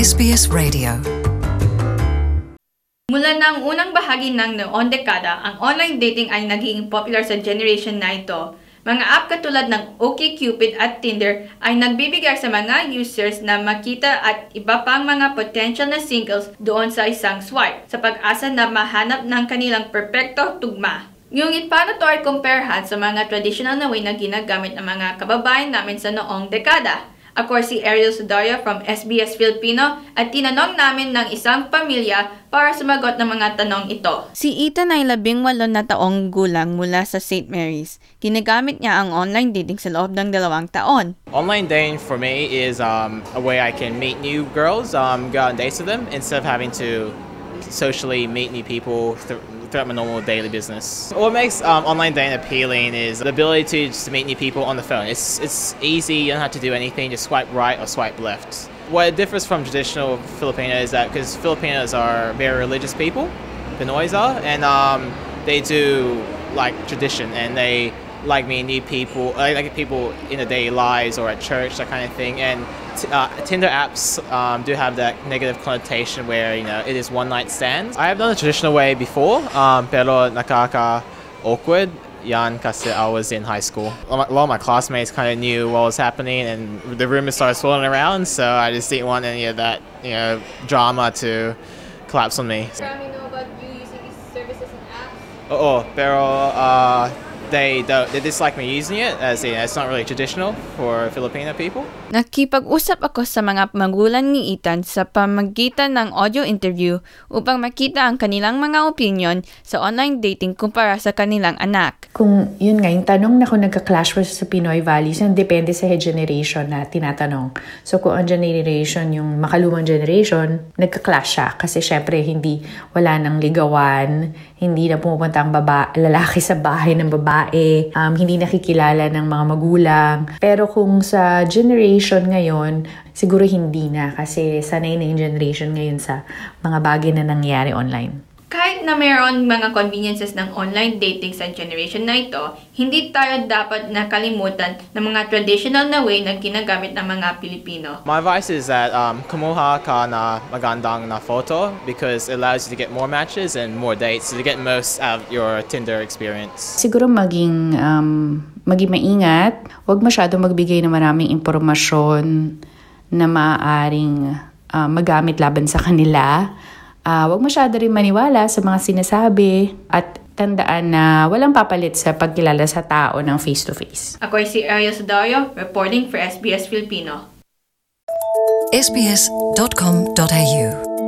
SBS Radio. Mula ng unang bahagi ng noong dekada, ang online dating ay naging popular sa generation na ito. Mga app katulad ng OkCupid at Tinder ay nagbibigay sa mga users na makita at iba pang mga potential na singles doon sa isang swipe, sa pag-asa na mahanap ng kanilang perpekto tugma. Ngunit paano ito ay comparehan sa mga traditional na way na ginagamit ng mga kababayan namin sa noong dekada? Ako si Ariel Sudario from SBS Filipino at tinanong namin ng isang pamilya para sumagot ng mga tanong ito. Si Ethan ay 18 na taong gulang mula sa St. Mary's. Ginagamit niya ang online dating sa loob ng 2 taon. Online dating for me is a way I can meet new girls, go out on dates with them instead of having to socially meet new people throughout my normal daily business. What makes online dating appealing is the ability to just meet new people on the phone. It's easy, you don't have to do anything, just swipe right or swipe left. What it differs from traditional Filipino is that because Filipinos are very religious people, Pinoys are, and they do like tradition and they like meeting new people, like people in their daily lives or at church, that kind of thing. And Tinder apps do have that negative connotation where it is one night stands. I have done the traditional way before, pero nakaka-awkward. Yan kasi I was in high school. A lot of my classmates kind of knew what was happening and the rumors started swirling around, so I just didn't want any of that drama to collapse on me. Marami know about you using these services and apps? Oo, pero they dislike me using it as it's not really traditional for Filipino people. Nakipag-usap ako sa mga magulang ni Ethan sa pamagitan ng audio interview upang makita ang kanilang mga opinion sa online dating kumpara sa kanilang anak. Kung yun nga, yung tanong na kung nagka-clash ba sa Pinoy values, yun depende sa generation na tinatanong. So kung ang generation, yung makalumang generation, nagka-clash siya. Kasi syempre, wala nang ligawan, hindi na pumupunta ang lalaki sa bahay ng babae, hindi nakikilala ng mga magulang. Pero kung sa generation ngayon, siguro hindi na kasi sanay na yung generation ngayon sa mga bagay na nangyayari online. Kahit na mayroon mga conveniences ng online dating sa generation na ito, hindi tayo dapat nakalimutan ng mga traditional na way na ginagamit ng mga Pilipino. My advice is that kumuha ka na magandang na photo because it allows you to get more matches and more dates to get most out of your Tinder experience. Siguro maging maingat, huwag masyadong magbigay ng maraming impormasyon na maaaring magamit laban sa kanila. Huwag masyado rin maniwala sa mga sinasabi at tandaan na walang papalit sa pagkilala sa tao ng face-to-face. Ako si Ariel Sudario, reporting for SBS Filipino. sbs.com.au